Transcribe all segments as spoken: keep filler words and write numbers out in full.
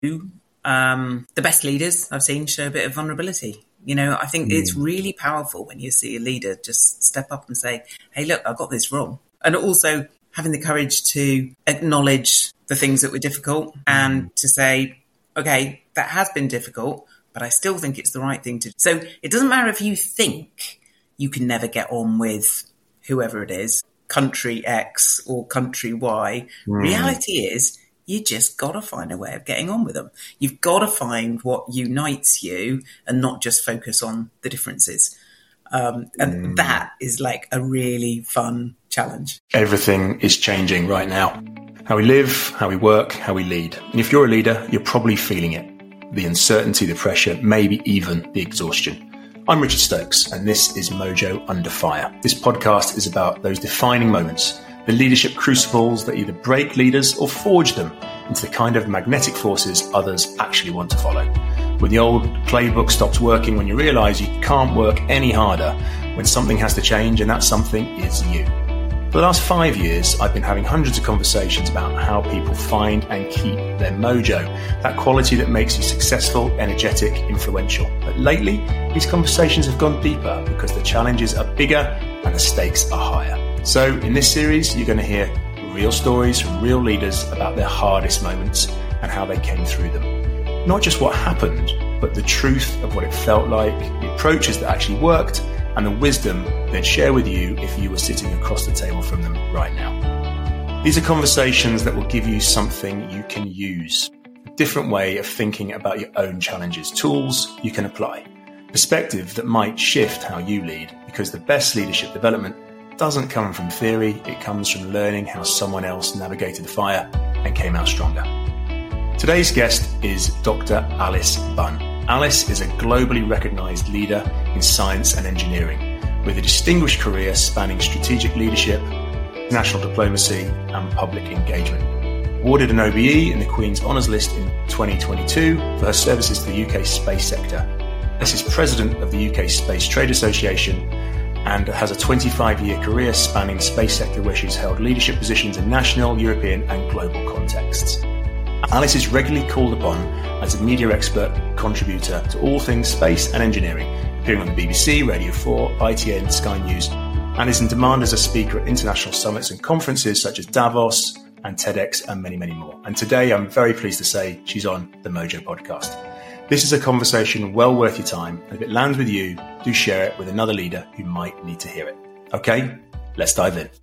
Um, the best leaders I've seen show a bit of vulnerability. You know, I think mm. it's really powerful when you see a leader just step up and say, hey, look, I got this wrong. And also having the courage to acknowledge the things that were difficult and mm. to say, okay, that has been difficult, but I still think it's the right thing to do. So it doesn't matter if you think you can never get on with whoever it is, country X or country Y. Mm. Reality is, you just got to find a way of getting on with them. You've got to find what unites you and not just focus on the differences. Um, and mm. that is like a really fun challenge. Everything is changing right now. How we live, how we work, how we lead. And if you're a leader, you're probably feeling it. The uncertainty, the pressure, maybe even the exhaustion. I'm Richard Stokes, and this is Mojo Under Fire. This podcast is about those defining moments, the leadership crucibles that either break leaders or forge them into the kind of magnetic forces others actually want to follow. When the old playbook stops working, when you realise you can't work any harder, when something has to change, and that something is you. For the last five years, I've been having hundreds of conversations about how people find and keep their mojo, that quality that makes you successful, energetic, influential. But lately, these conversations have gone deeper because the challenges are bigger and the stakes are higher. So in this series, you're going to hear real stories from real leaders about their hardest moments and how they came through them. Not just what happened, but the truth of what it felt like, the approaches that actually worked, and the wisdom they'd share with you if you were sitting across the table from them right now. These are conversations that will give you something you can use, a different way of thinking about your own challenges, tools you can apply, perspective that might shift how you lead, because the best leadership development doesn't come from theory, it comes from learning how someone else navigated the fire and came out stronger. Today's guest is Doctor Alice Bunn. Alice is a globally recognised leader in science and engineering, with a distinguished career spanning strategic leadership, national diplomacy and public engagement. Awarded an O B E in the Queen's Honours List in twenty twenty-two for her services to the U K space sector. Alice is president of the U K Space Trade Association and has a twenty-five-year career spanning the space sector where she's held leadership positions in national, European and global contexts. Alice is regularly called upon as a media expert contributor to all things space and engineering, appearing on the B B C, Radio four, I T N, Sky News, and is in demand as a speaker at international summits and conferences such as Davos and TEDx and many, many more. And today I'm very pleased to say she's on the Mojo podcast. This is a conversation well worth your time, and if it lands with you, do share it with another leader who might need to hear it. Okay, let's dive in.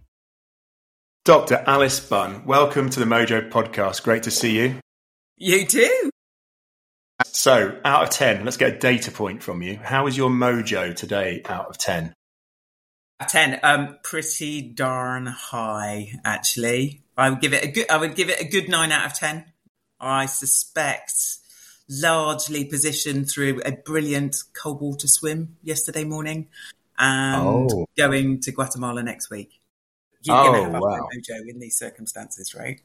Doctor Alice Bunn, welcome to the Mojo podcast. Great to see you. You too. So, out of ten, let's get a data point from you. How is your mojo today out of ten? ten, um, pretty darn high, actually. I would give it a good. I would give it a good nine out of ten. I suspect largely positioned through a brilliant cold water swim yesterday morning, and oh. going to Guatemala next week. You, oh, you know, have wow. mojo in these circumstances, right?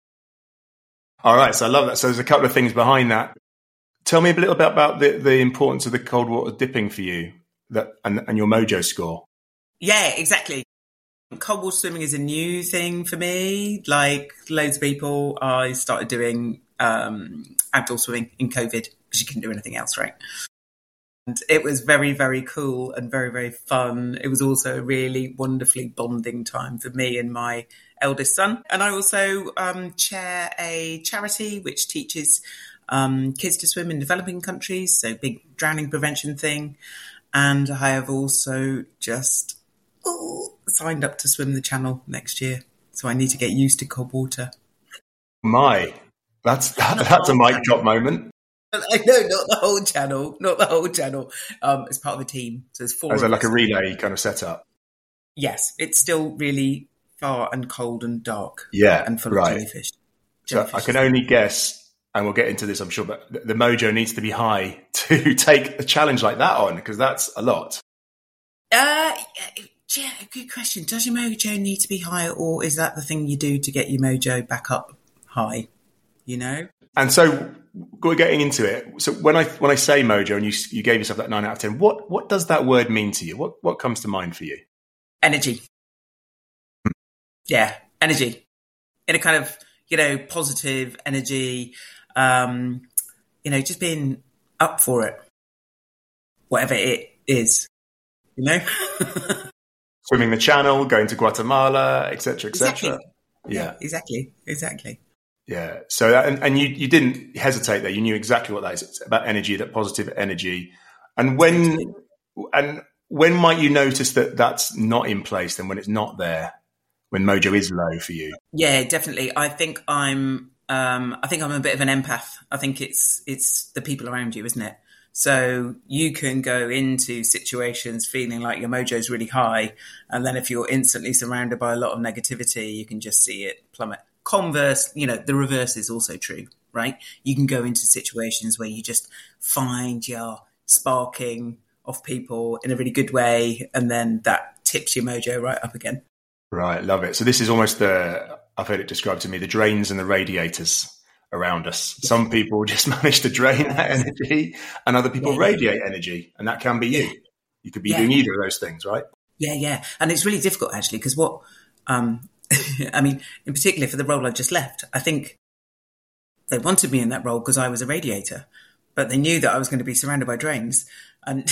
All right, so I love that. So there's a couple of things behind that. Tell me a little bit about the, the importance of the cold water dipping for you that and, and your mojo score. Yeah, exactly. Cold water swimming is a new thing for me. Like loads of people, I started doing um, outdoor swimming in COVID because you couldn't do anything else, right? And it was very, very cool and very, very fun. It was also a really wonderfully bonding time for me and my eldest son. And I also um, chair a charity which teaches um, kids to swim in developing countries, so big drowning prevention thing. And I have also just ooh, signed up to swim the Channel next year. So I need to get used to cold water. My, that's that, that's a mic drop moment. No, not the whole channel, not the whole channel. Um, it's part of a team. So there's four. Is it like a relay kind of setup? Yes, it's still really far and cold and dark. Yeah, and full right. of jellyfish. jellyfish. So I can only guess, and we'll get into this, I'm sure, but the mojo needs to be high to take a challenge like that on, because that's a lot. Uh, yeah, good question. Does your mojo need to be high, or is that the thing you do to get your mojo back up high? You know. And so, we're getting into it. So when I when I say mojo, and you you gave yourself that nine out of ten, what what does that word mean to you? What what comes to mind for you? Energy. Yeah, energy. In a kind of, you know, positive energy, um, you know, just being up for it, whatever it is, you know. Swimming the Channel, going to Guatemala, et cetera, et cetera. Exactly. Yeah. yeah, exactly, exactly. Yeah. So, and, and you, you didn't hesitate there. You knew exactly what that is. It's about energy, that positive energy. And when, and when might you notice that that's not in place then, when it's not there, when mojo is low for you? Yeah, definitely. I think I'm, um, I think I'm a bit of an empath. I think it's, it's the people around you, isn't it? So you can go into situations feeling like your mojo is really high. And then if you're instantly surrounded by a lot of negativity, you can just see it plummet. Converse, you know, the reverse is also true, right? You can go into situations where you just find your sparking off people in a really good way. And then that tips your mojo right up again. Right. Love it. So this is almost the, I've heard it described to me, the drains and the radiators around us. Some people just manage to drain that energy and other people yeah, radiate yeah. energy. And that can be you. You could be yeah. doing either of those things, right? Yeah, yeah. And it's really difficult actually, because what, um, I mean, in particular for the role I just left, I think they wanted me in that role because I was a radiator, but they knew that I was going to be surrounded by drains. And,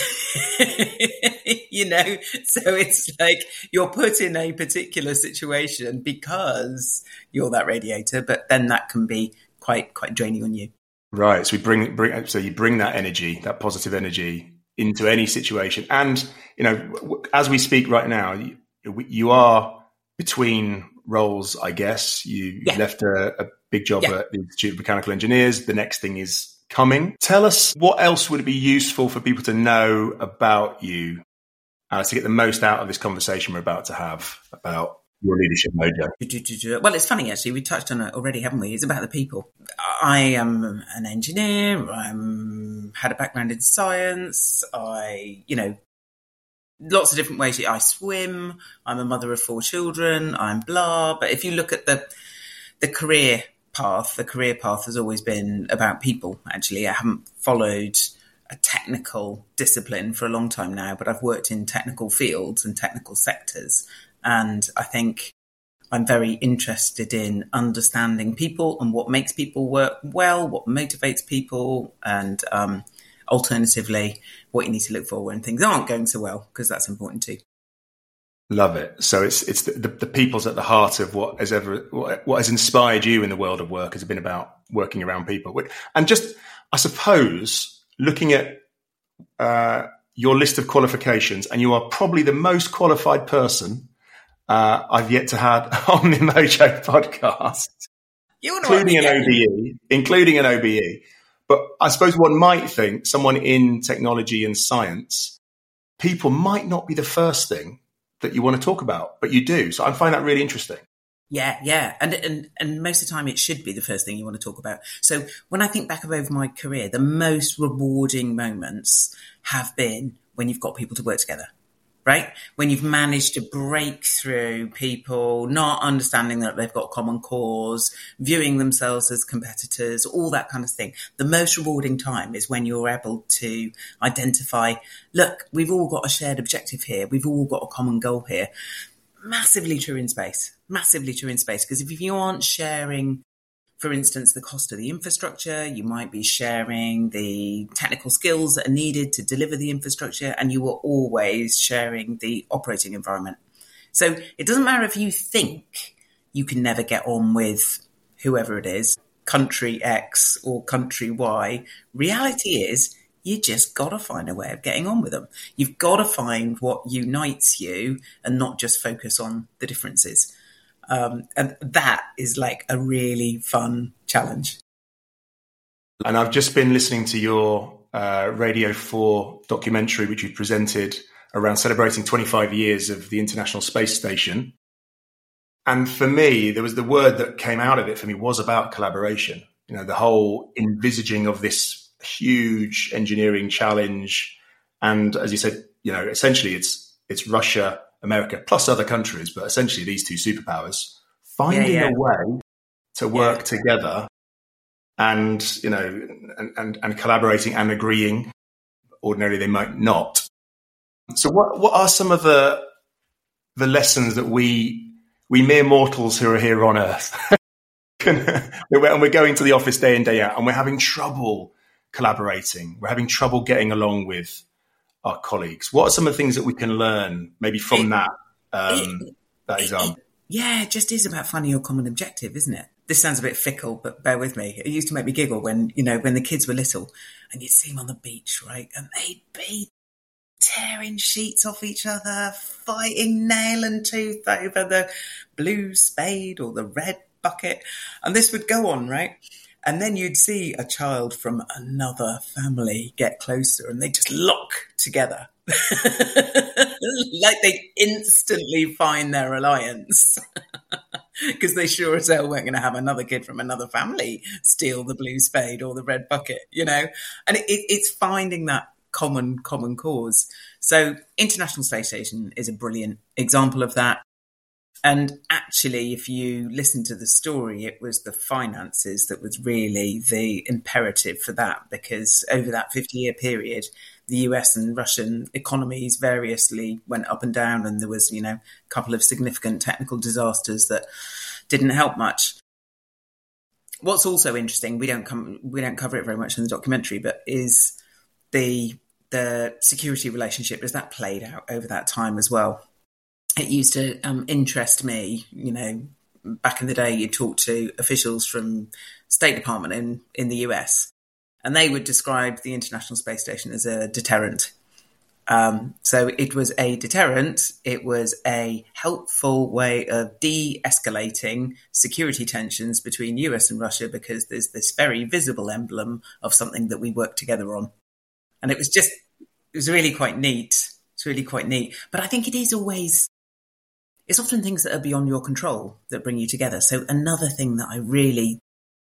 you know, so it's like you're put in a particular situation because you're that radiator, but then that can be quite, quite draining on you. Right. So we bring, bring, so you bring that energy, that positive energy into any situation. And, you know, as we speak right now, you, you are between roles, I guess. You, yeah. you left a, a big job yeah. at the Institute of Mechanical Engineers. The next thing is coming. Tell us, what else would it be useful for people to know about you uh, to get the most out of this conversation we're about to have about your leadership mojo? Well, it's funny, actually. We touched on it already, haven't we? It's about the people. I am an engineer. I had a background in science. I, you know, lots of different ways. I swim. I'm a mother of four children. I'm blah. But if you look at the the career path, the career path has always been about people, actually. I haven't followed a technical discipline for a long time now, but I've worked in technical fields and technical sectors. And I think I'm very interested in understanding people and what makes people work well, what motivates people, and um, alternatively, what you need to look for when things aren't going so well, because that's important too. Love it. So it's it's the, the, the people's at the heart of what has ever what, what has inspired you in the world of work has been about working around people. And just, I suppose, looking at uh, your list of qualifications, and you are probably the most qualified person uh, I've yet to have on the Mojo podcast, you know including an O B E, including an O B E. But I suppose one might think someone in technology and science, people might not be the first thing that you want to talk about, but you do. So I find that really interesting. Yeah, yeah. And, and and most of the time it should be the first thing you want to talk about. So when I think back over my career, the most rewarding moments have been when you've got people to work together, right? When you've managed to break through people not understanding that they've got a common cause, viewing themselves as competitors, all that kind of thing. The most rewarding time is when you're able to identify, look, we've all got a shared objective here. We've all got a common goal here. Massively true in space, massively true in space. Because if you aren't sharing, for instance, the cost of the infrastructure, you might be sharing the technical skills that are needed to deliver the infrastructure, and you are always sharing the operating environment. So it doesn't matter if you think you can never get on with whoever it is, country X or country Y. Reality is, you just got to find a way of getting on with them. You've got to find what unites you and not just focus on the differences. Um, and that is like a really fun challenge. And I've just been listening to your uh, Radio four documentary, which you presented around celebrating twenty-five years of the International Space Station. And for me, there was the word that came out of it for me was about collaboration. You know, the whole envisaging of this huge engineering challenge. And as you said, you know, essentially it's it's Russia, America, plus other countries, but essentially these two superpowers finding yeah, yeah. a way to work yeah. together and, you know, and, and, and collaborating and agreeing. Ordinarily, they might not. So what, what are some of the, the lessons that we, we mere mortals who are here on Earth and we're going to the office day in, day out, and we're having trouble collaborating. We're having trouble getting along with our colleagues. What are some of the things that we can learn maybe from it, that, um, it, that example? It, yeah, it just is about finding your common objective, isn't it? This sounds a bit fickle, but bear with me. It used to make me giggle when, you know, when the kids were little and you'd see them on the beach, right? And they'd be tearing sheets off each other, fighting nail and tooth over the blue spade or the red bucket. And this would go on, right? And then you'd see a child from another family get closer and they just lock together. Like they instantly find their alliance. Because they sure as hell weren't going to have another kid from another family steal the blue spade or the red bucket, you know? And it, it's finding that common, common cause. So International Space Station is a brilliant example of that. And actually, if you listen to the story, it was the finances that was really the imperative for that, because over that fifty-year period, the U S and Russian economies variously went up and down, and there was, you know, a couple of significant technical disasters that didn't help much. What's also interesting, we don't come, we don't cover it very much in the documentary, but is the the security relationship as that played out over that time as well. It used to um, interest me, you know, back in the day, you talk to officials from State Department in, in the U S, and they would describe the International Space Station as a deterrent. Um, so it was a deterrent. It was a helpful way of de-escalating security tensions between U S and Russia, because there's this very visible emblem of something that we work together on. And it was just, it was really quite neat. It's really quite neat. But I think it is always... It's often things that are beyond your control that bring you together. So another thing that I really,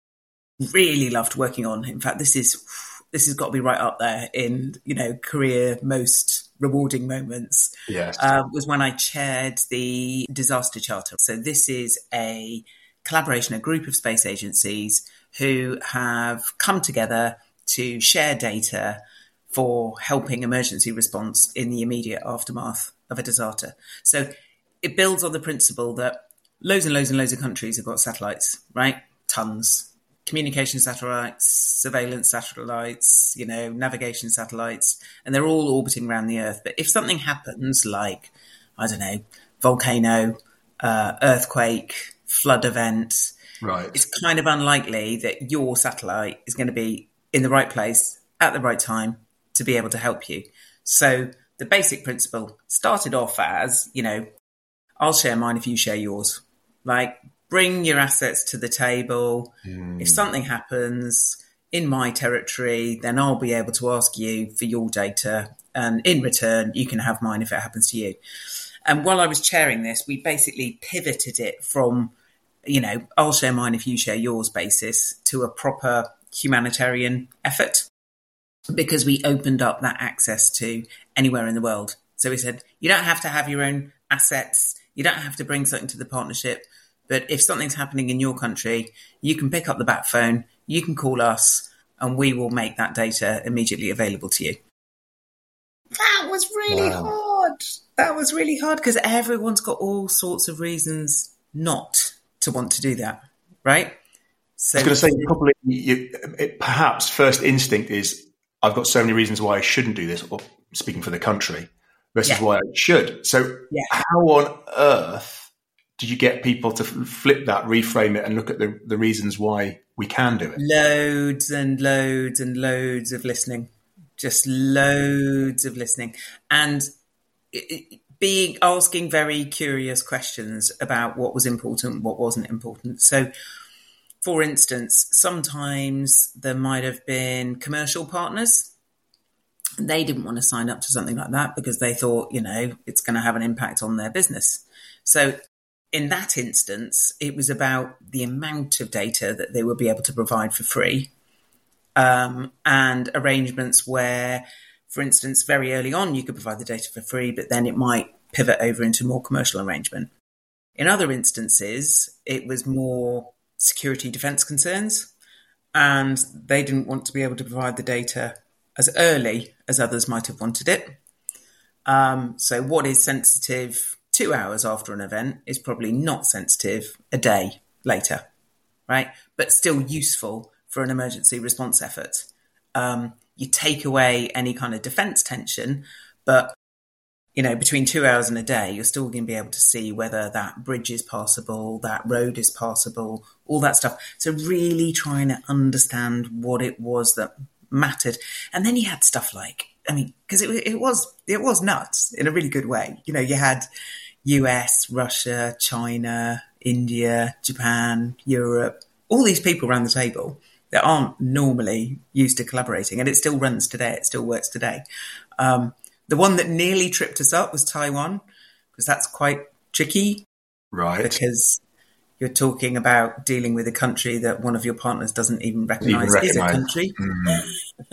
really loved working on, in fact, this is this has got to be right up there in, you know, career most rewarding moments, yes. uh, was when I chaired the Disaster Charter. So this is a collaboration, a group of space agencies who have come together to share data for helping emergency response in the immediate aftermath of a disaster. So it builds on the principle that loads and loads and loads of countries have got satellites, right? Tons. Communication satellites, surveillance satellites, you know, navigation satellites, and they're all orbiting around the Earth. But if something happens like, I don't know, volcano, uh, earthquake, flood event, right, it's kind of unlikely that your satellite is going to be in the right place at the right time to be able to help you. So the basic principle started off as, you know, I'll share mine if you share yours. Like, bring your assets to the table. Mm. If something happens in my territory, then I'll be able to ask you for your data. And in return, you can have mine if it happens to you. And while I was chairing this, we basically pivoted it from, you know, I'll share mine if you share yours basis to a proper humanitarian effort, because we opened up that access to anywhere in the world. So we said, you don't have to have your own assets. You don't have to bring something to the partnership, but if something's happening in your country, you can pick up the bat phone, you can call us, and we will make that data immediately available to you. That was really wow. hard. That was really hard, because everyone's got all sorts of reasons not to want to do that, right? So, I was going to say, probably, you, it, perhaps first instinct is, I've got so many reasons why I shouldn't do this, or speaking for the country, versus yeah. why I should. So yeah. how on earth did you get people to flip that, reframe it, and look at the, the reasons why we can do it? Loads and loads and loads of listening. Just loads of listening. And it, being asking very curious questions about what was important, what wasn't important. So, for instance, sometimes there might have been commercial partners. They didn't want to sign up to something like that because they thought, you know, it's going to have an impact on their business. So in that instance, it was about the amount of data that they would be able to provide for free, um, and arrangements where, for instance, very early on, you could provide the data for free, but then it might pivot over into more commercial arrangement. In other instances, it was more security defense concerns, and they didn't want to be able to provide the data as early as others might have wanted it. Um, so what is sensitive two hours after an event is probably not sensitive a day later, right? But still useful for an emergency response effort. Um, you take away any kind of defense tension, but, you know, between two hours and a day, you're still going to be able to see whether that bridge is passable, that road is passable, all that stuff. So really trying to understand what it was that mattered. And then you had stuff like, I mean, because it, it was it was nuts in a really good way. You know, you had U S, Russia, China, India, Japan, Europe, all these people around the table that aren't normally used to collaborating. And it still runs today. It still works today. Um, the one that nearly tripped us up was Taiwan, because that's quite tricky. Right. Because you're talking about dealing with a country that one of your partners doesn't even recognise is a country. Mm.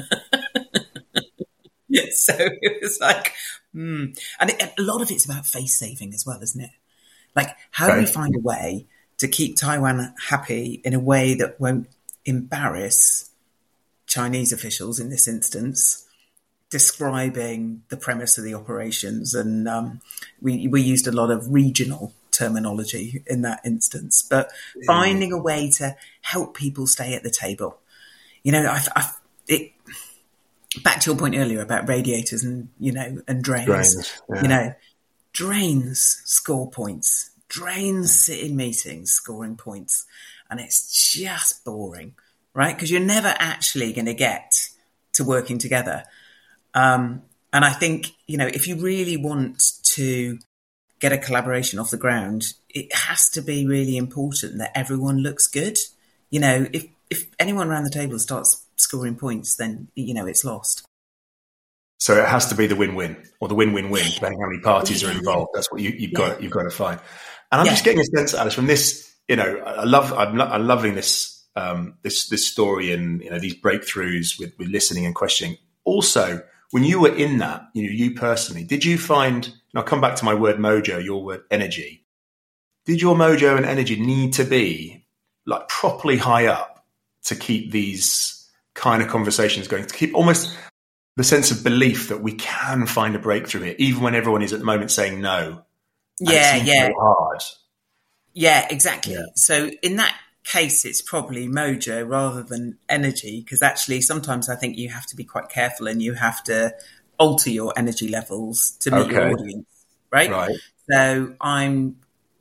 So it was like, hmm. And it, a lot of it's about face saving as well, isn't it? Like, how okay. do we find a way to keep Taiwan happy in a way that won't embarrass Chinese officials in this instance, describing the premise of the operations? And um, we, we used a lot of regional terminology in that instance, but finding a way to help people stay at the table. You know, I've, I've, it, back to your point earlier about radiators and, you know, and drains, drains yeah. you know, drains score points, drains sit in meetings scoring points. And it's just boring, right? Because you're never actually going to get to working together. Um, and I think, you know, if you really want to get a collaboration off the ground, it has to be really important that everyone looks good. You know, if, if anyone around the table starts scoring points, then, you know, it's lost. So it has to be the win-win or the win-win-win, depending on how many parties are involved. That's what you, you've yeah. got, you've got to find. And I'm yeah. just getting a sense, Alice, from this, you know, I love, I'm, lo- I'm loving this, um, this, this story and, you know, these breakthroughs with, with listening and questioning. Also, when you were in that, you know, you personally, did you find, and I'll come back to my word mojo, your word energy. Did your mojo and energy need to be like properly high up to keep these kind of conversations going, to keep almost the sense of belief that we can find a breakthrough here, even when everyone is at the moment saying no? Yeah, yeah. So hard. Yeah, exactly. Yeah. So in that case, it's probably mojo rather than energy, because actually sometimes I think you have to be quite careful and you have to alter your energy levels to meet okay. your audience, right? Right. So I'm,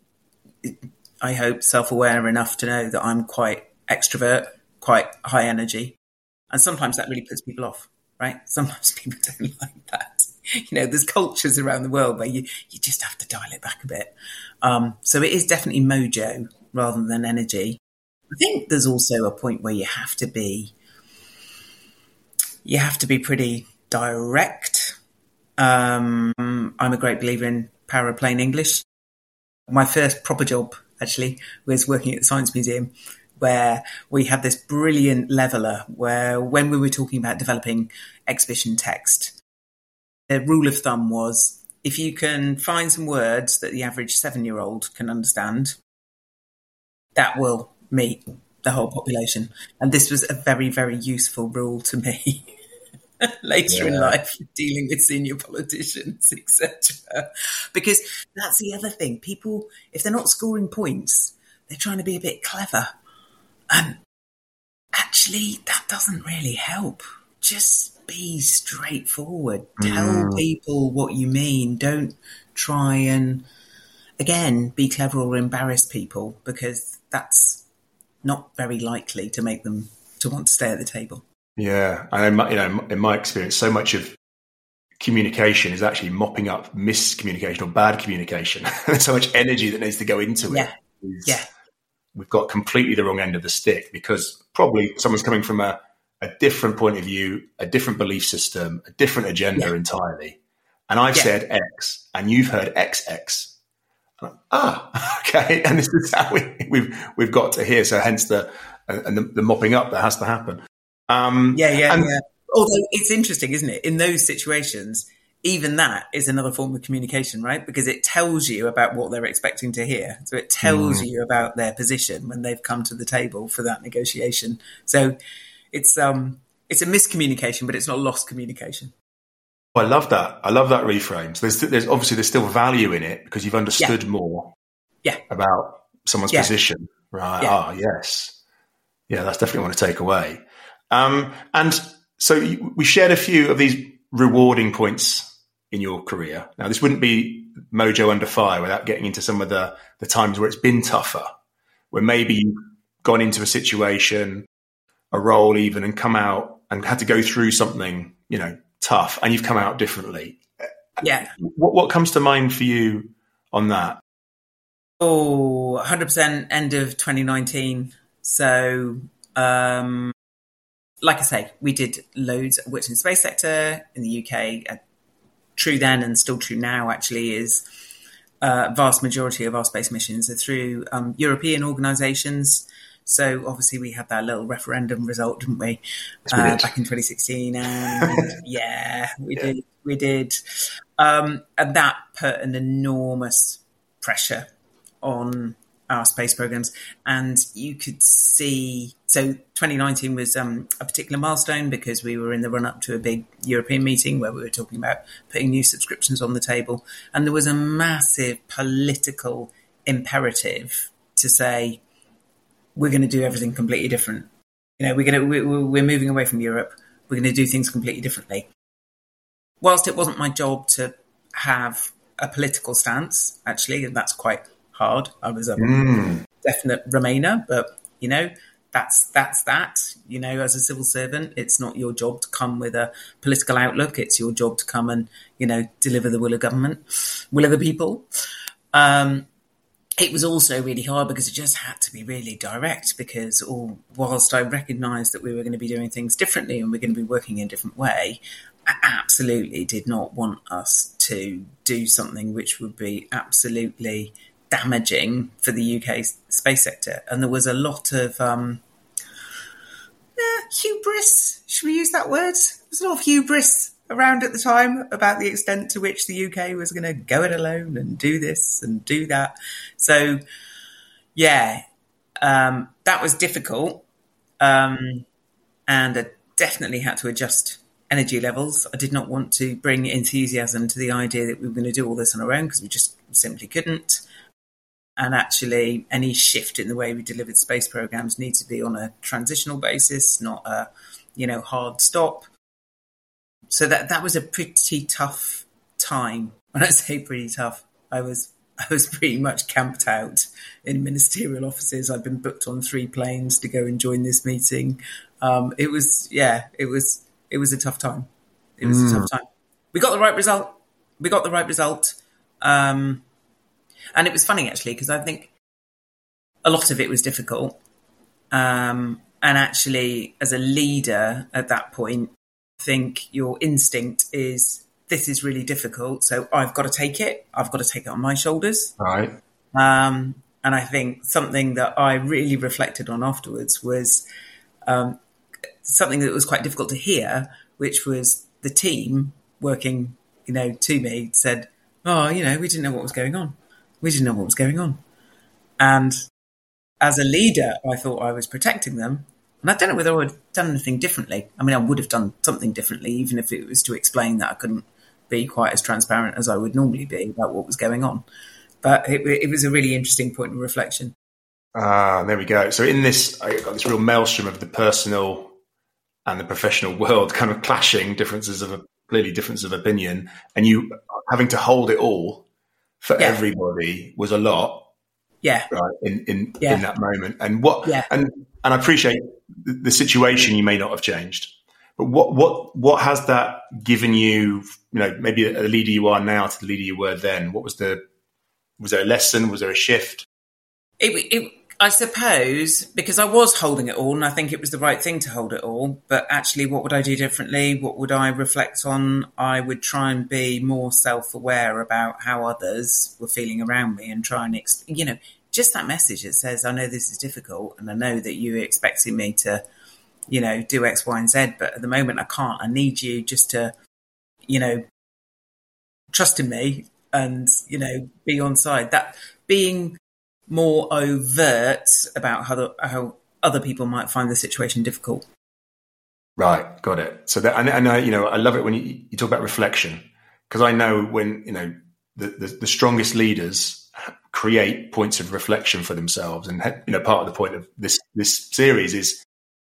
I hope, self-aware enough to know that I'm quite extrovert, quite high energy. And sometimes that really puts people off, right? Sometimes people don't like that. You know, there's cultures around the world where you, you just have to dial it back a bit. Um, so it is definitely mojo rather than energy. I think there's also a point where you have to be, you have to be pretty direct. Um, I'm a great believer in power of plain English. My first proper job, actually, was working at the Science Museum, where we had this brilliant leveller where when we were talking about developing exhibition text, the rule of thumb was if you can find some words that the average seven-year-old can understand, that will meet the whole population. And this was a very, very useful rule to me later yeah. in life, dealing with senior politicians, et cetera. Because that's the other thing. People, if they're not scoring points, they're trying to be a bit clever. And actually, that doesn't really help. Just be straightforward. Mm. Tell people what you mean. Don't try and, again, be clever or embarrass people, because that's not very likely to make them to want to stay at the table. Yeah. And, you know, in my experience, so much of communication is actually mopping up miscommunication or bad communication. There's so much energy that needs to go into yeah. it. Yeah. We've got completely the wrong end of the stick, because probably someone's coming from a, a different point of view, a different belief system, a different agenda yeah. entirely. And I've yeah. said X and you've heard X X. Like, ah, okay. And this is how we, we've, we've got to here. So hence the, and the, the mopping up that has to happen. Um, yeah, yeah, and, yeah. Although it's interesting, isn't it? In those situations, even that is another form of communication, right? Because it tells you about what they're expecting to hear. So it tells mm. you about their position when they've come to the table for that negotiation. So it's um it's a miscommunication, but it's not lost communication. I love that. I love that reframe. So there's there's obviously there's still value in it because you've understood yeah. more yeah. about someone's yeah. position. Right. Yeah. Ah, yes. Yeah, that's definitely what I want to take away. Um, and so we shared a few of these rewarding points in your career. Now, this wouldn't be Mojo Under Fire without getting into some of the, the times where it's been tougher, where maybe you've gone into a situation, a role even, and come out and had to go through something, you know, tough, and you've come out differently. Yeah. What, what comes to mind for you on that? Oh, one hundred percent end of twenty nineteen. So, um, like I say, we did loads of work in the space sector in the U K. Uh, true then and still true now, actually, is uh, vast majority of our space missions are through um, European organisations. So obviously we had that little referendum result, didn't we, uh, back in twenty sixteen? And yeah, we yeah. did. We did. Um, and that put an enormous pressure on our space programs. And you could see, so twenty nineteen was um, a particular milestone because we were in the run up to a big European meeting where we were talking about putting new subscriptions on the table. And there was a massive political imperative to say, we're going to do everything completely different. You know, we're going to, we're moving away from Europe. We're going to do things completely differently. Whilst it wasn't my job to have a political stance, actually, and that's quite hard. I was a mm. definite Remainer, but, you know, that's that's that. You know, as a civil servant, it's not your job to come with a political outlook. It's your job to come and, you know, deliver the will of government, will of the people. Um, it was also really hard because it just had to be really direct because all, whilst I recognised that we were going to be doing things differently and we're going to be working in a different way, I absolutely did not want us to do something which would be absolutely damaging for the U K space sector. And there was a lot of um, eh, hubris, should we use that word? There was a lot of hubris around at the time about the extent to which the U K was going to go it alone and do this and do that. So, yeah, um, that was difficult. Um, and I definitely had to adjust energy levels. I did not want to bring enthusiasm to the idea that we were going to do all this on our own because we just simply couldn't. And actually, any shift in the way we delivered space programs needs to be on a transitional basis, not a, you know, hard stop. So that that was a pretty tough time. When I say pretty tough, I was I was pretty much camped out in ministerial offices. I've been booked on three planes to go and join this meeting. Um, it was, yeah, it was it was a tough time. It was mm. a tough time. We got the right result. We got the right result. Um, and it was funny, actually, because I think a lot of it was difficult. Um, and actually, as a leader at that point, I think your instinct is, this is really difficult, so I've got to take it. I've got to take it on my shoulders. Right. Um, and I think something that I really reflected on afterwards was um, something that was quite difficult to hear, which was the team working, you know, to me said, oh, you know, we didn't know what was going on. We didn't know what was going on. And as a leader, I thought I was protecting them. And I don't know whether I would have done anything differently. I mean, I would have done something differently, even if it was to explain that I couldn't be quite as transparent as I would normally be about what was going on. But it, it was a really interesting point of reflection. Ah, there we go. So in this, I got this real maelstrom of the personal and the professional world kind of clashing, differences of, clearly differences of opinion, and you having to hold it all for yeah. everybody was a lot. Yeah. Right. In, in, yeah. in that moment. And what, yeah. and, and I appreciate the, the situation you may not have changed, but what, what, what has that given you, you know, maybe a leader you are now to the leader you were then? What was the, was there a lesson? Was there a shift? It, it, I suppose, because I was holding it all and I think it was the right thing to hold it all, but actually what would I do differently? What would I reflect on? I would try and be more self-aware about how others were feeling around me and try and, ex- you know, just that message that says, I know this is difficult and I know that you're expecting me to, you know, do X, Y, and Z, but at the moment I can't. I need you just to, you know, trust in me and, you know, be on side. That being more overt about how, the, how other people might find the situation difficult. Right, got it. So that, and, and I, you know, I love it when you, you talk about reflection, because I know when, you know, the, the, the strongest leaders create points of reflection for themselves. And, you know, part of the point of this, this series is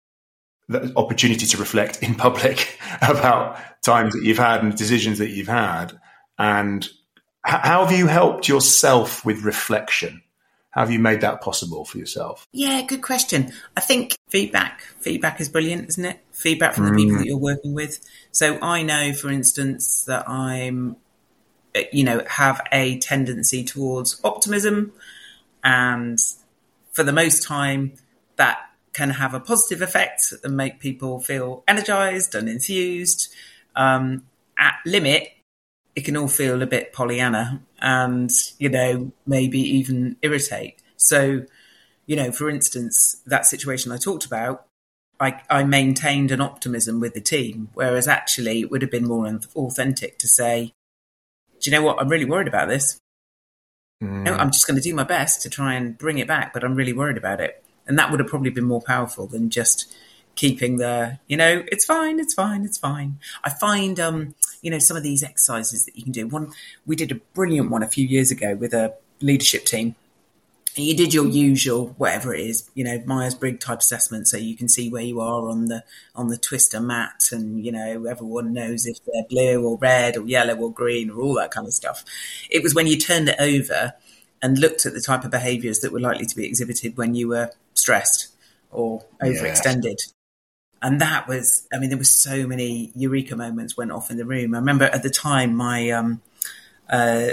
the opportunity to reflect in public about times that you've had and decisions that you've had. And how have you helped yourself with reflection? How have you made that possible for yourself? Yeah, good question. I think feedback. Feedback is brilliant, isn't it? Feedback from mm. the people that you're working with. So I know, for instance, that I'm, you know, have a tendency towards optimism. And for the most time, that can have a positive effect and make people feel energized and enthused. Um, at limit, it can all feel a bit Pollyanna and, you know, maybe even irritate. So, you know, for instance, that situation I talked about, I, I maintained an optimism with the team, whereas actually it would have been more authentic to say, do you know what? I'm really worried about this. Mm. No, I'm just going to do my best to try and bring it back, but I'm really worried about it. And that would have probably been more powerful than just keeping the, you know, it's fine, it's fine, it's fine. I find, um, you know, some of these exercises that you can do. One, we did a brilliant one a few years ago with a leadership team. And you did your usual, whatever it is, you know, Myers-Briggs type assessment, so you can see where you are on the on the twister mat, and, you know, everyone knows if they're blue or red or yellow or green or all that kind of stuff. It was when you turned it over and looked at the type of behaviours that were likely to be exhibited when you were stressed or overextended. Yes. And that was, I mean, there were so many eureka moments went off in the room. I remember at the time, my um, uh,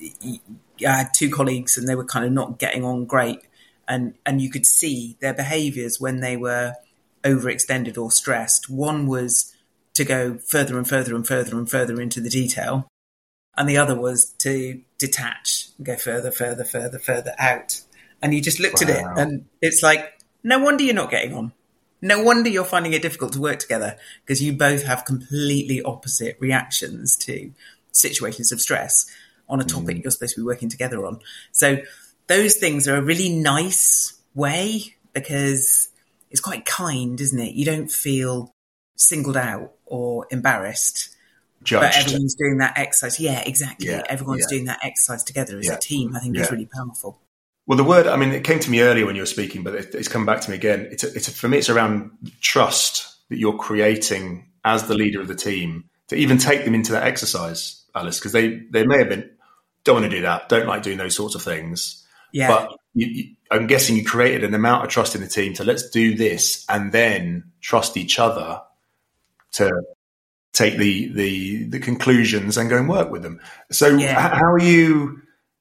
I had two colleagues and they were kind of not getting on great. And, and you could see their behaviours when they were overextended or stressed. One was to go further and further and further and further into the detail. And the other was to detach and go further, further, further, further out. And you just looked wow. at it and it's like, no wonder you're not getting on. No wonder you're finding it difficult to work together, because you both have completely opposite reactions to situations of stress on a topic mm. you're supposed to be working together on. So those things are a really nice way, because it's quite kind, isn't it? You don't feel singled out or embarrassed. Judged. But everyone's doing that exercise. Yeah, exactly. Yeah, Everyone's yeah. doing that exercise together as yeah. a team. I think yeah. is really powerful. Well, the word, I mean, it came to me earlier when you were speaking, but it, it's come back to me again. It's, a, it's a, for me, it's around trust that you're creating as the leader of the team to even take them into that exercise, Alice, because they, they may have been, don't want to do that, don't like doing those sorts of things. Yeah. But you, you, I'm guessing you created an amount of trust in the team to let's do this and then trust each other to take the the, the conclusions and go and work with them. So yeah. how are you...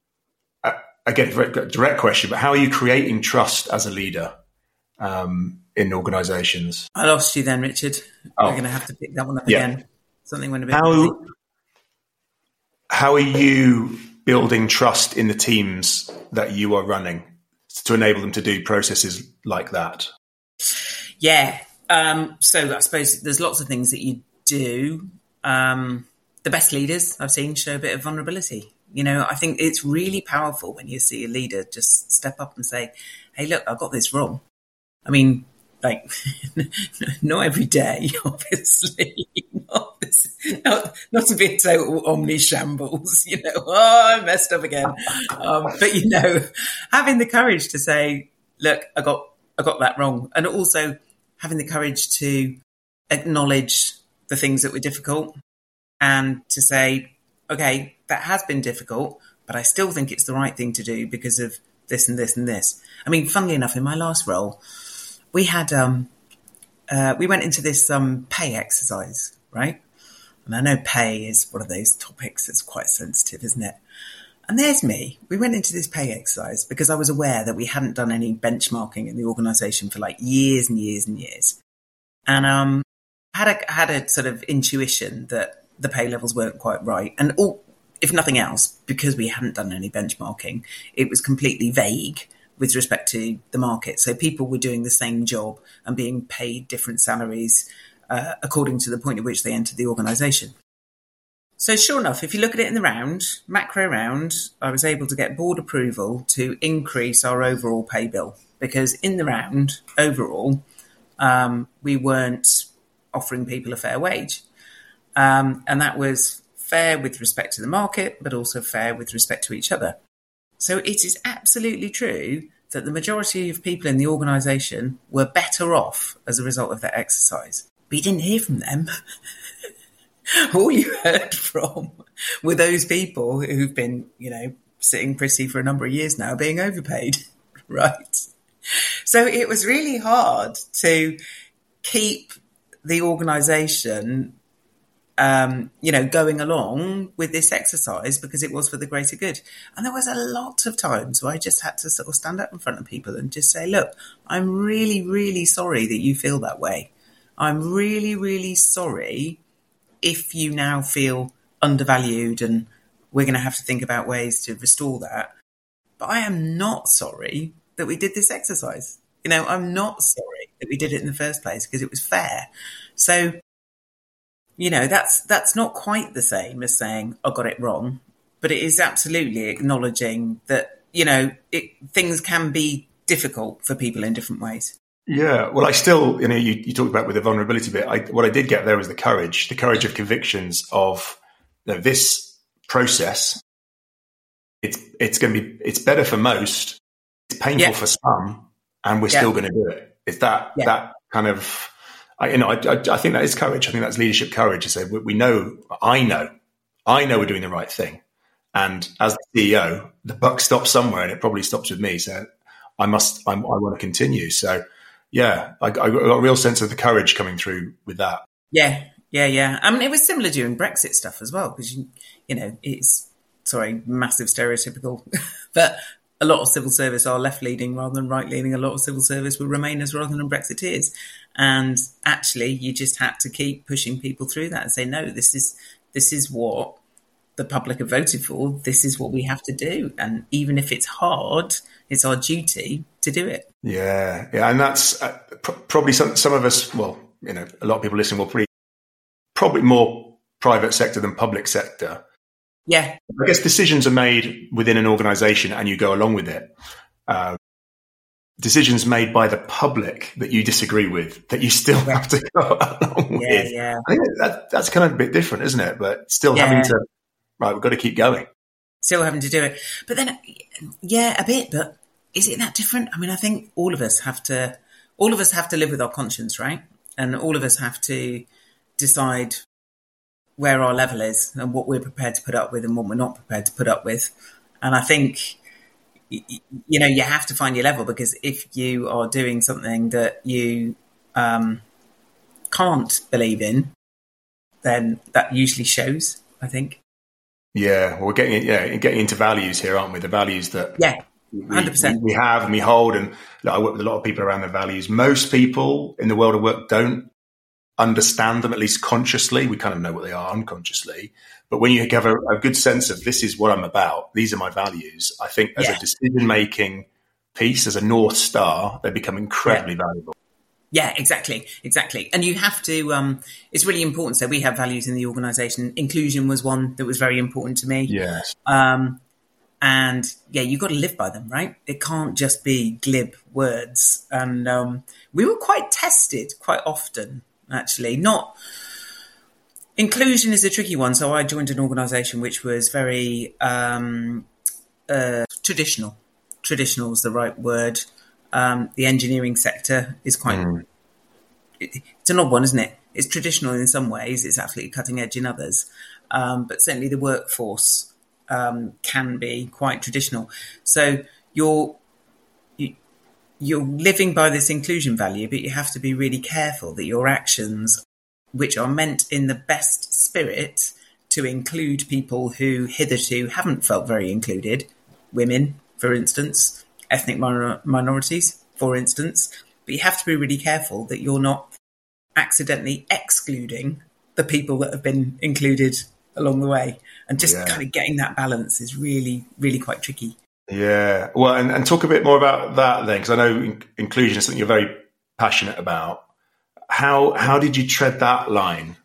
Again, direct, direct question, but how are you creating trust as a leader um, in organisations? I lost you then, Richard. Oh. We're going to have to pick that one up yeah. again. Something went a bit. How, how are you building trust in the teams that you are running to enable them to do processes like that? Yeah. Um, so I suppose there's lots of things that you do. Um, the best leaders I've seen show a bit of vulnerability. You know, I think it's really powerful when you see a leader just step up and say, hey, look, I got this wrong. I mean, like, not every day, obviously. Not, this, not, not to be total omni shambles, you know, oh, I messed up again. Um, but, you know, having the courage to say, look, I got, I got that wrong. And also having the courage to acknowledge the things that were difficult and to say, okay, that has been difficult, but I still think it's the right thing to do because of this and this and this. I mean, funnily enough, in my last role, we had, um, uh, we went into this um, pay exercise, right? And I know pay is one of those topics that's quite sensitive, isn't it? And there's me. We went into this pay exercise because I was aware that we hadn't done any benchmarking in the organisation for like years and years and years. And um, had a, had a sort of intuition that the pay levels weren't quite right. And all, if nothing else, because we hadn't done any benchmarking, it was completely vague with respect to the market. So people were doing the same job and being paid different salaries uh, according to the point at which they entered the organisation. So sure enough, if you look at it in the round, macro round, I was able to get board approval to increase our overall pay bill, because in the round, overall, um, we weren't offering people a fair wage. Um, and that was fair with respect to the market, but also fair with respect to each other. So it is absolutely true that the majority of people in the organisation were better off as a result of that exercise. But you didn't hear from them. All you heard from were those people who've been, you know, sitting pretty for a number of years now, being overpaid, right? So it was really hard to keep the organisation, um, you know, going along with this exercise because it was for the greater good. And there was a lot of times where I just had to sort of stand up in front of people and just say, look, I'm really, really sorry that you feel that way. I'm really, really sorry if you now feel undervalued, and we're going to have to think about ways to restore that. But I am not sorry that we did this exercise. You know, I'm not sorry that we did it in the first place because it was fair. So, you know, that's that's not quite the same as saying I got it wrong, but it is absolutely acknowledging that, you know, it, things can be difficult for people in different ways. Yeah, well, I still, you know, you, you talked about with the vulnerability bit. I, what I did get there was the courage, the courage of convictions of, you know, this process. It's it's going to be it's better for most. It's painful yeah. for some, and we're yeah. still going to do it. It's that yeah. that kind of, I, you know, I, I, I think that is courage. I think that's leadership courage to say we, we know, I know, I know we're doing the right thing, and as the C E O, the buck stops somewhere, and it probably stops with me. So I must, I'm, I want to continue. So. Yeah, I, I got a real sense of the courage coming through with that. Yeah, yeah, yeah. I mean, it was similar during Brexit stuff as well, because, you, you know, it's, sorry, massive stereotypical, but a lot of civil service are left-leaning rather than right-leaning. A lot of civil service were Remainers rather than Brexiteers. And actually, you just had to keep pushing people through that and say, no, this is this is what the public have voted for. This is what we have to do. And even if it's hard, it's our duty to do it. Yeah, yeah, and that's uh, pr- probably some some of us. Well, you know, a lot of people listening will probably probably more private sector than public sector. Yeah, I guess decisions are made within an organisation, and you go along with it. Uh, decisions made by the public that you disagree with, that you still yeah. have to go along yeah, with. Yeah, I think that that's kind of a bit different, isn't it? But still yeah. having to. Right, we've got to keep going. Still having to do it, but then yeah, a bit, but. Is it that different? I mean, I think all of us have to, all of us have to live with our conscience, right? And all of us have to decide where our level is and what we're prepared to put up with and what we're not prepared to put up with. And I think, you know, you have to find your level, because if you are doing something that you um, can't believe in, then that usually shows, I think. Yeah, well, we're getting, yeah, getting into values here, aren't we? The values that... Yeah. We, one hundred percent. we have and we hold, and I work with a lot of people around their values. Most people in the world of work don't understand them, at least consciously. We kind of know what they are unconsciously. But when you have a, a good sense of this is what I'm about, these are my values, I think as yeah. a decision-making piece, as a North Star, they become incredibly yeah. valuable. Yeah, exactly, exactly. And you have to, um, it's really important. So we have values in the organisation. Inclusion was one that was very important to me. Yes. Um, And yeah, you've got to live by them, right? It can't just be glib words. And um, we were quite tested quite often, actually. Not inclusion is a tricky one. So I joined an organisation which was very um, uh, traditional. Traditional is the right word. Um, the engineering sector is quite. Mm. It, it's an odd one, isn't it? It's traditional in some ways. It's absolutely cutting edge in others. Um, but certainly the workforce. Um, can be quite traditional. So you're you, you're living by this inclusion value, but you have to be really careful that your actions, which are meant in the best spirit to include people who hitherto haven't felt very included, women, for instance, ethnic minor- minorities, for instance, but you have to be really careful that you're not accidentally excluding the people that have been included along the way. And just yeah. kind of getting that balance is really, really quite tricky. Yeah. Well, and, and talk a bit more about that then, because I know in- inclusion is something you're very passionate about. How how did you tread that line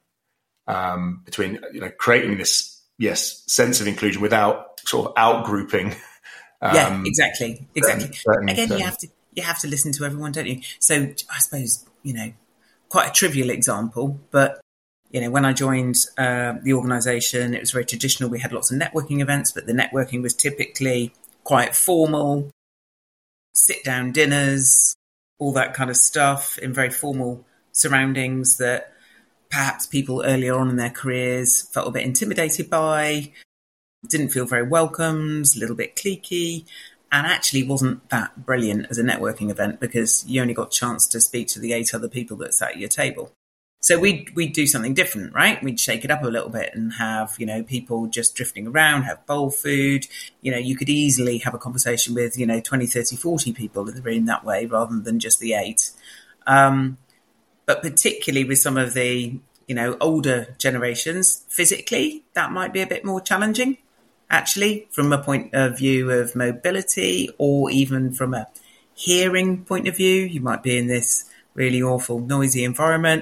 um, between, you know, creating this, yes, sense of inclusion without sort of out-grouping? Um, yeah, exactly. Exactly. Certain, Again, certain. you have to you have to listen to everyone, don't you? So I suppose, you know, quite a trivial example, but you know, when I joined uh, the organisation, it was very traditional. We had lots of networking events, but the networking was typically quite formal sit-down dinners, all that kind of stuff in very formal surroundings that perhaps people earlier on in their careers felt a bit intimidated by, didn't feel very welcomed, a little bit cliquey, and actually wasn't that brilliant as a networking event because you only got a chance to speak to the eight other people that sat at your table. So we'd, we'd do something different, right? We'd shake it up a little bit and have, you know, people just drifting around, have bowl food. You know, you could easily have a conversation with, you know, twenty, thirty, forty people in the room that way rather than just the eight. Um, but particularly with some of the, you know, older generations, physically, that might be a bit more challenging, actually, from a point of view of mobility or even from a hearing point of view. You might be in this really awful, noisy environment.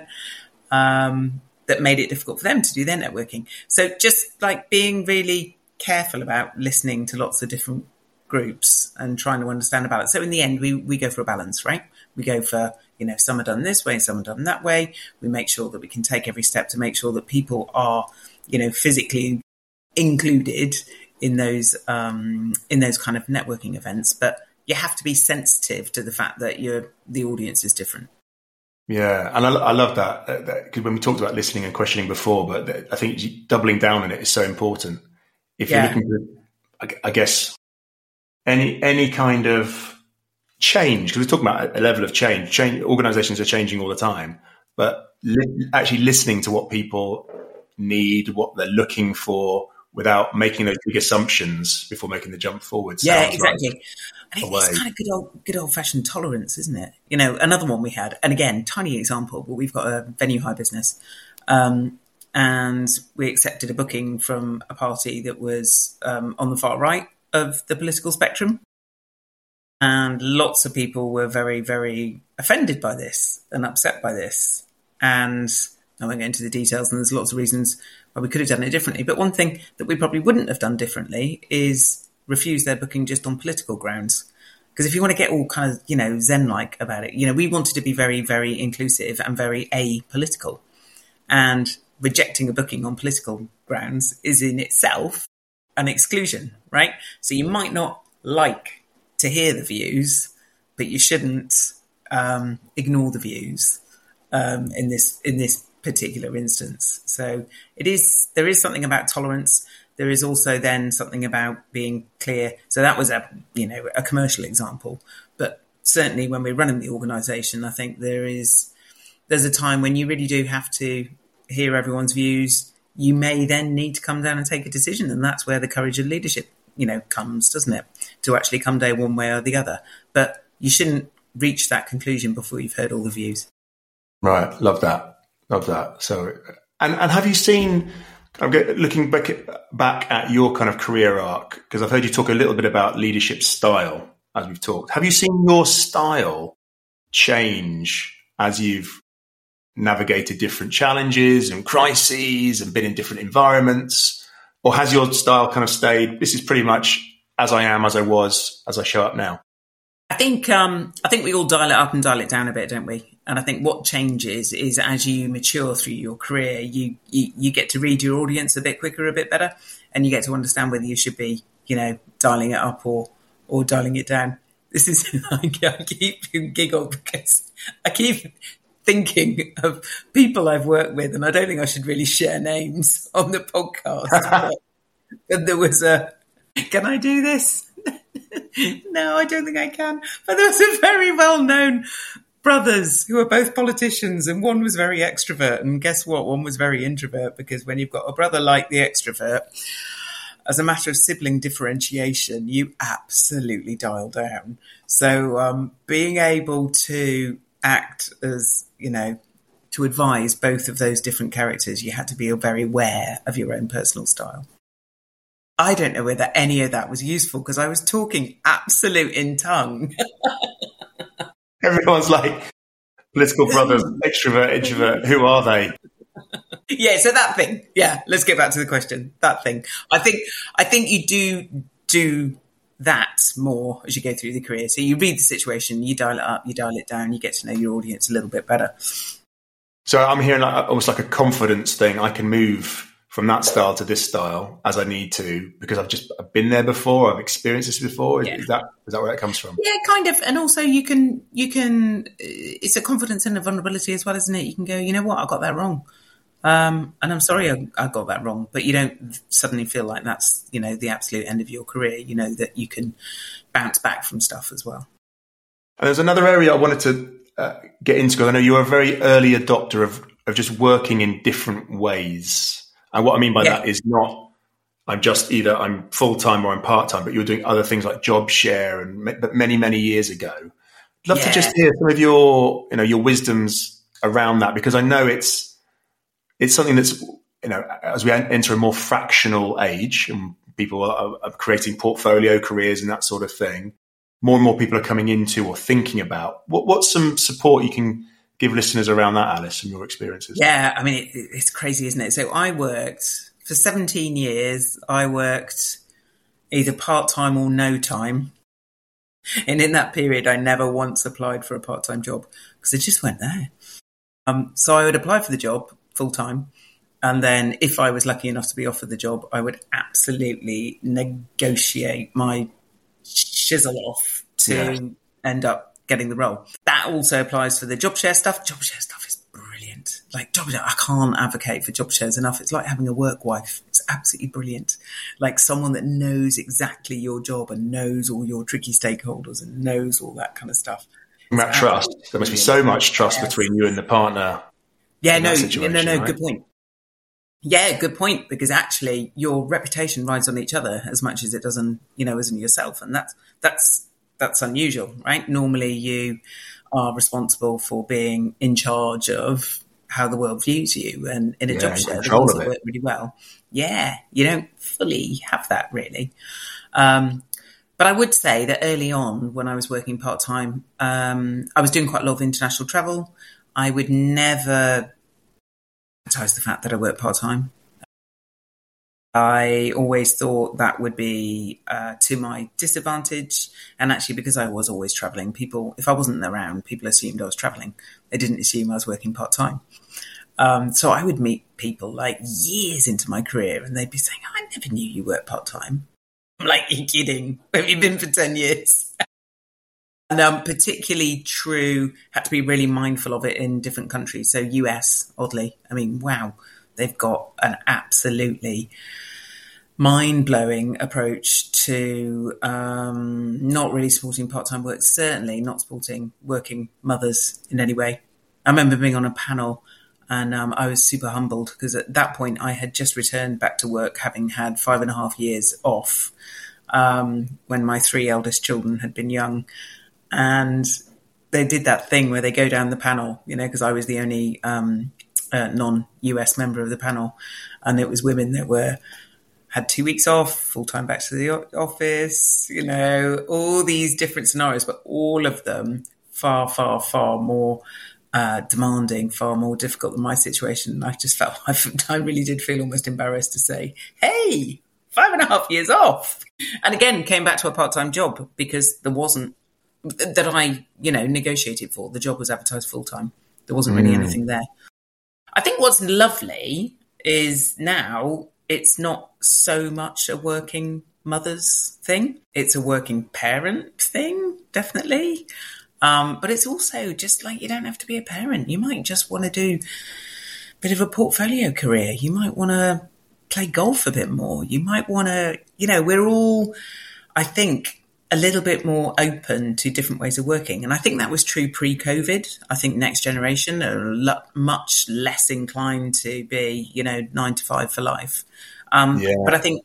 Um, that made it difficult for them to do their networking. So just like being really careful about listening to lots of different groups and trying to understand a balance. So in the end, we, we go for a balance, right? We go for, you know, some are done this way, some are done that way. We make sure that we can take every step to make sure that people are, you know, physically included in those, um, in those kind of networking events. But you have to be sensitive to the fact that you're, the audience is different. Yeah, and I, I love that because when we talked about listening and questioning before, but I think doubling down on it is so important. If yeah. you're looking for, I guess, any any kind of change, because we're talking about a level of change. Change organizations are changing all the time, but li- actually listening to what people need, what they're looking for, without making those big assumptions before making the jump forward. Yeah, exactly. Like I think it's kind of good old, good old fashioned tolerance, isn't it? You know, another one we had, and again, tiny example, but we've got a venue hire business, um, and we accepted a booking from a party that was um, on the far right of the political spectrum, and lots of people were very, very offended by this and upset by this. And I won't go into the details, and there's lots of reasons why we could have done it differently. But one thing that we probably wouldn't have done differently is refuse their booking just on political grounds. Because if you want to get all kind of, you know, Zen-like about it, you know, we wanted to be very, very inclusive and very apolitical. And rejecting a booking on political grounds is in itself an exclusion, right? So you might not like to hear the views, but you shouldn't um, ignore the views um, in this in this particular instance. So it is there is something about tolerance. There is also then something about being clear. So that was a, you know, a commercial example, but certainly when we're running the organisation, I think there is, there's a time when you really do have to hear everyone's views. You may then need to come down and take a decision. And that's where the courage of leadership, you know, comes, doesn't it? To actually come down one way or the other. But you shouldn't reach that conclusion before you've heard all the views. Right. Love that. Love that. So, and, and have you seen, I'm looking back at, back at your kind of career arc, because I've heard you talk a little bit about leadership style as we've talked. Have you seen your style change as you've navigated different challenges and crises and been in different environments? Or has your style kind of stayed, this is pretty much as I am, as I was, as I show up now? I think um, I think we all dial it up and dial it down a bit, don't we? And I think what changes is as you mature through your career, you, you you get to read your audience a bit quicker, a bit better, and you get to understand whether you should be, you know, dialing it up or or dialing it down. This is I keep giggle because I keep thinking of people I've worked with, and I don't think I should really share names on the podcast. but, but there was a, can I do this? No, I don't think I can. But there was a very well-known brothers who were both politicians, and one was very extrovert, and guess what? One was very introvert, because when you've got a brother like the extrovert, as a matter of sibling differentiation, you absolutely dial down. So um, being able to act as, you know, to advise both of those different characters, you had to be very aware of your own personal style. I don't know whether any of that was useful because I was talking absolute in tongue. Everyone's like, political brothers, extrovert, introvert, who are they? Yeah, so that thing. Yeah, let's get back to the question. That thing. I think I think you do do that more as you go through the career. So you read the situation, you dial it up, you dial it down, you get to know your audience a little bit better. So I'm hearing like, almost like a confidence thing. I can move from that style to this style as I need to, because I've just I've been there before, I've experienced this before. Yeah. Is that is that where that comes from? Yeah, kind of. And also you can you can it's a confidence and a vulnerability as well, isn't it? You can go, you know what, I got that wrong. Um, and I'm sorry I, I got that wrong, but you don't suddenly feel like that's, you know, the absolute end of your career. You know that you can bounce back from stuff as well. And there's another area I wanted to uh, get into, because I know you're a very early adopter of, of just working in different ways. And what I mean by yeah. that is not I'm just either I'm full-time or I'm part-time, but you're doing other things like job share, and but many, many years ago. I'd love yeah. to just hear some of your, you know, your wisdoms around that, because I know it's, it's something that's, you know, as we enter a more fractional age and people are, are creating portfolio careers and that sort of thing, more and more people are coming into or thinking about. What, what's some support you can give listeners around that, Alice, from your experiences? Yeah, I mean, it, it's crazy, isn't it? So I worked for seventeen years. I worked either part-time or no time. And in that period, I never once applied for a part-time job because it just weren't there. Um, so I would apply for the job full-time. And then if I was lucky enough to be offered the job, I would absolutely negotiate my chisel off to yeah. end up getting the role. That also applies for the job share stuff. Job share stuff is brilliant. Like job share, I can't advocate for job shares enough. It's like having a work wife. It's absolutely brilliant. Like someone that knows exactly your job and knows all your tricky stakeholders and knows all that kind of stuff. That trust. There must be so much trust yes. between you and the partner. Yeah, no, no, no, right? Good point. Yeah, good point. Because actually, your reputation rides on each other as much as it does on, you know, as in yourself, and that's that's that's unusual, right? Normally, you are responsible for being in charge of how the world views you, and in a yeah, job share, the ones that work really well. Yeah, you don't fully have that really. Um, but I would say that early on, when I was working part time, um, I was doing quite a lot of international travel. I would never advertise the fact that I work part-time. I always thought that would be uh, to my disadvantage. And actually, because I was always travelling, people, if I wasn't around, people assumed I was travelling. They didn't assume I was working part-time. Um, so I would meet people like years into my career and they'd be saying, I never knew you worked part-time. I'm like, you're kidding. Have you been for ten years? And um, particularly true, had to be really mindful of it in different countries. So U S, oddly, I mean, wow, they've got an absolutely mind-blowing approach to um, not really supporting part-time work, certainly not supporting working mothers in any way. I remember being on a panel and um, I was super humbled because at that point I had just returned back to work, having had five and a half years off um, when my three eldest children had been young. And they did that thing where they go down the panel, you know, because I was the only um, uh, non-U S member of the panel. And it was women that were had two weeks off, full-time back to the office, you know, all these different scenarios, but all of them far, far, far more uh, demanding, far more difficult than my situation. And I just felt, I, I really did feel almost embarrassed to say, hey, five and a half years off. And again, came back to a part-time job because there wasn't, that I, you know, negotiated for. The job was advertised full-time. There wasn't really mm. anything there. I think what's lovely is now it's not so much a working mother's thing. It's a working parent thing, definitely. Um, but it's also just like you don't have to be a parent. You might just want to do a bit of a portfolio career. You might want to play golf a bit more. You might want to, you know, we're all, I think, a little bit more open to different ways of working. And I think that was true pre-COVID. I think next generation are lo- much less inclined to be, you know, nine to five for life. Um, yeah. But I think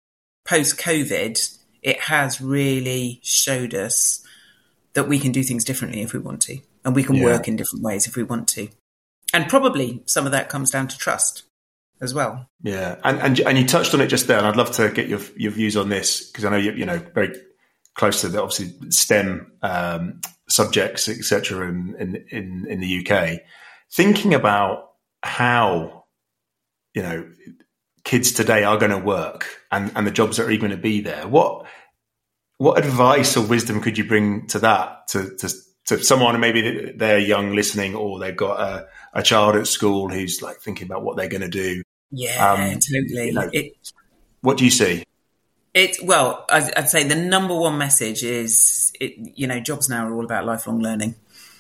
post-COVID, it has really showed us that we can do things differently if we want to. And we can yeah. work in different ways if we want to. And probably some of that comes down to trust as well. Yeah. And and, and you touched on it just there. And I'd love to get your your views on this because I know, you you know, very close to the obviously STEM um, subjects, et cetera, in, in, in, in the U K, thinking about how, you know, kids today are going to work and, and the jobs that are even going to be there. What, what advice or wisdom could you bring to that, to, to, to someone, maybe they're young listening or they've got a, a child at school who's like thinking about what they're going to do? Yeah, Um, totally. You know, It, what do you see? it, well, I'd, I'd say the number one message is, it, you know, jobs now are all about lifelong learning.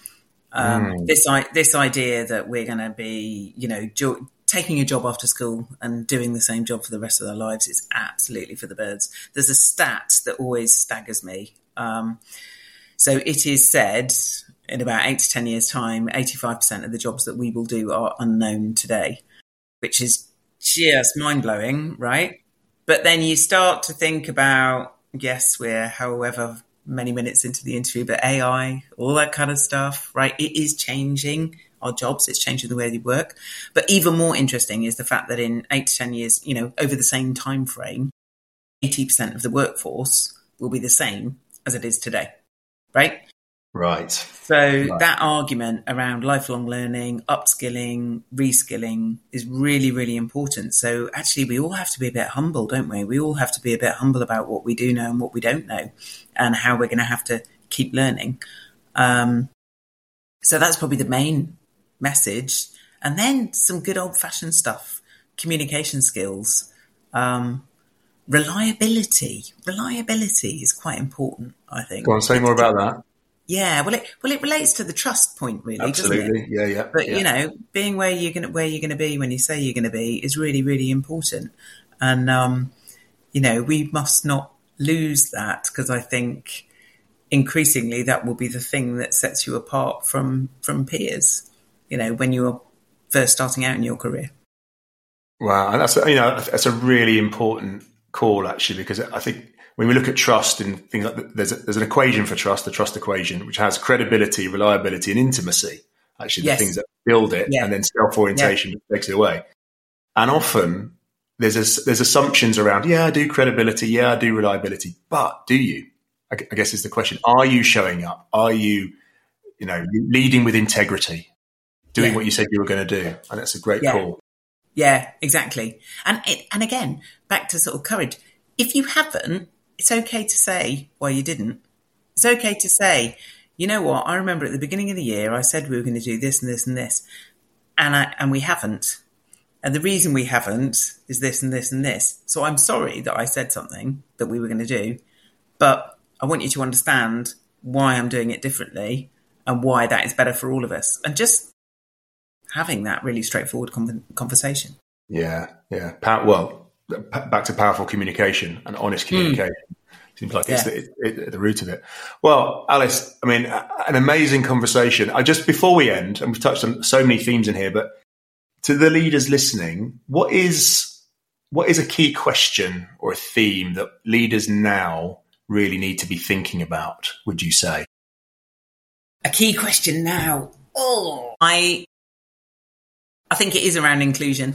Um, Mm. This this idea that we're going to be, you know, jo- taking a job after school and doing the same job for the rest of their lives is absolutely for the birds. There's a stat that always staggers me. Um, so it is said in about eight to ten years' time, eighty-five percent of the jobs that we will do are unknown today, which is just mind-blowing, right? But then you start to think about, yes, we're however many minutes into the interview, but A I, all that kind of stuff, right? It is changing our jobs. It's changing the way we work. But even more interesting is the fact that in eight to ten years, you know, over the same time frame, eighty percent of the workforce will be the same as it is today, right? Right. So right. that argument around lifelong learning, upskilling, reskilling is really, really important. So actually, we all have to be a bit humble, don't we? We all have to be a bit humble about what we do know and what we don't know and how we're going to have to keep learning. Um, so that's probably the main message. And then some good old-fashioned stuff, communication skills, um, reliability. Reliability is quite important, I think. Go on, say more about that. Yeah, well, it well it relates to the trust point, really, Absolutely. doesn't it? Yeah, yeah. But yeah. you know, being where you're gonna where you're gonna be when you say you're gonna be is really, really important. And um, you know, we must not lose that, because I think increasingly that will be the thing that sets you apart from from peers. You know, when you're first starting out in your career. Wow, and that's you know that's a really important call, actually, because I think when we look at trust and things like that, there's a, there's an equation for trust, the trust equation, which has credibility, reliability, and intimacy. Actually, the Yes. things that build it, Yeah. and then self-orientation Yeah. takes it away. And often there's a, there's assumptions around, yeah, I do credibility, yeah, I do reliability, but do you? I, I guess is the question. Are you showing up? Are you, you know, leading with integrity, doing Yeah. what you said you were going to do? And that's a great Yeah. call. Yeah, exactly. And it, and again, back to sort of courage. If you haven't, it's okay to say why you didn't. It's okay to say, you know what, I remember at the beginning of the year, I said we were going to do this and this and this, and I, and we haven't. And the reason we haven't is this and this and this. So I'm sorry that I said something that we were going to do, but I want you to understand why I'm doing it differently and why that is better for all of us. And just having that really straightforward con- conversation. Yeah, yeah. Pa- well, back to powerful communication and honest communication. Mm. Seems like it's yeah. the, it, it, the root of it. Well, Alice, I mean, an amazing conversation. I just, before we end, and we've touched on so many themes in here, but to the leaders listening, what is what is a key question or a theme that leaders now really need to be thinking about, would you say? A key question now. Oh, I, I think it is around inclusion.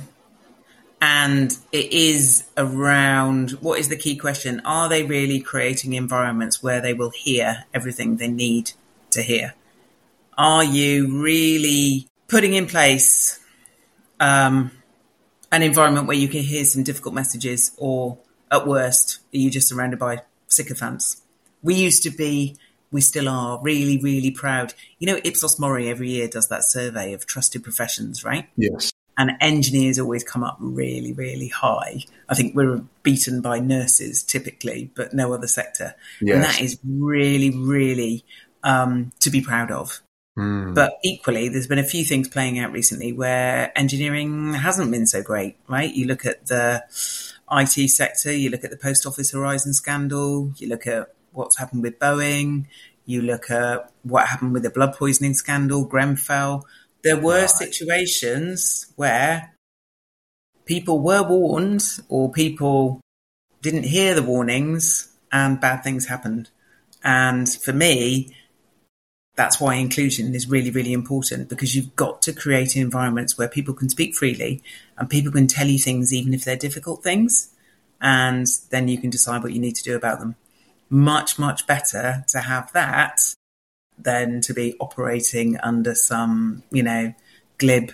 And it is around, what is the key question? Are they really creating environments where they will hear everything they need to hear? Are you really putting in place um, an environment where you can hear some difficult messages, or at worst, are you just surrounded by sycophants? We used to be, we still are, really, really proud. You know, Ipsos Mori every year does that survey of trusted professions, right? Yes. And engineers always come up really, really high. I think we're beaten by nurses typically, but no other sector. Yes. And that is really, really um, to be proud of. Mm. But equally, there's been a few things playing out recently where engineering hasn't been so great, right? You look at the I T sector, you look at the Post Office Horizon scandal, you look at what's happened with Boeing, you look at what happened with the blood poisoning scandal, Grenfell. There were right. situations where people were warned or people didn't hear the warnings and bad things happened. And for me, that's why inclusion is really, really important, because you've got to create environments where people can speak freely and people can tell you things even if they're difficult things. And then you can decide what you need to do about them. Much, much better to have that than to be operating under some, you know, glib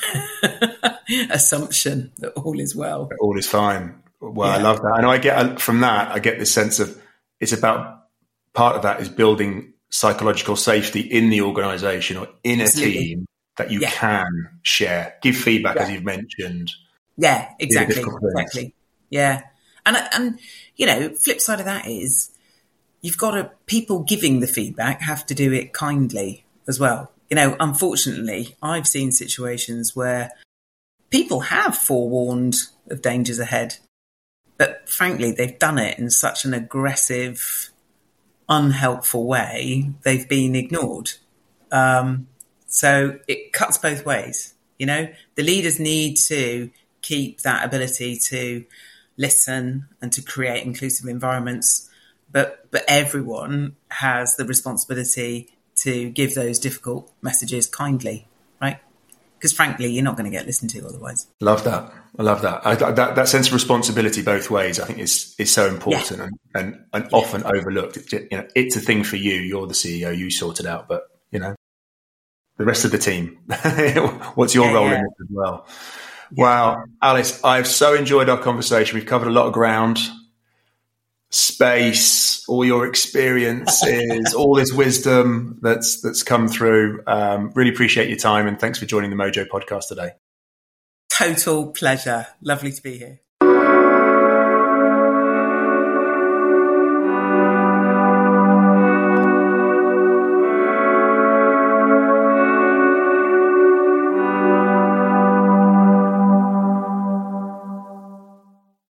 assumption that all is well. All is fine. Well, yeah. I love that. And I get from that, I get this sense of it's about, part of that is building psychological safety in the organisation or in a Absolutely. team that you yeah. can share, give feedback, yeah. as you've mentioned, Yeah, exactly, exactly. Yeah. And, and, you know, flip side of that is you've got to, people giving the feedback have to do it kindly as well. You know, unfortunately, I've seen situations where people have forewarned of dangers ahead, but frankly, they've done it in such an aggressive, unhelpful way, they've been ignored. Um, so it cuts both ways. You know, the leaders need to keep that ability to listen and to create inclusive environments, but but everyone has the responsibility to give those difficult messages kindly, right? Because frankly, you're not going to get listened to otherwise. Love that. I love that. I, that. That sense of responsibility both ways, I think, is is so important, yeah. and and, and yeah. often overlooked. It, you know, it's a thing for you. You're the C E O. You sort it out, but you know, the rest of the team. What's your yeah, role yeah. in it as well? Yeah. Wow, Alice, I've so enjoyed our conversation. We've covered a lot of ground. Space, all your experiences, all this wisdom that's that's come through. Um, really appreciate your time, and thanks for joining the Mojo podcast today. Total pleasure. Lovely to be here.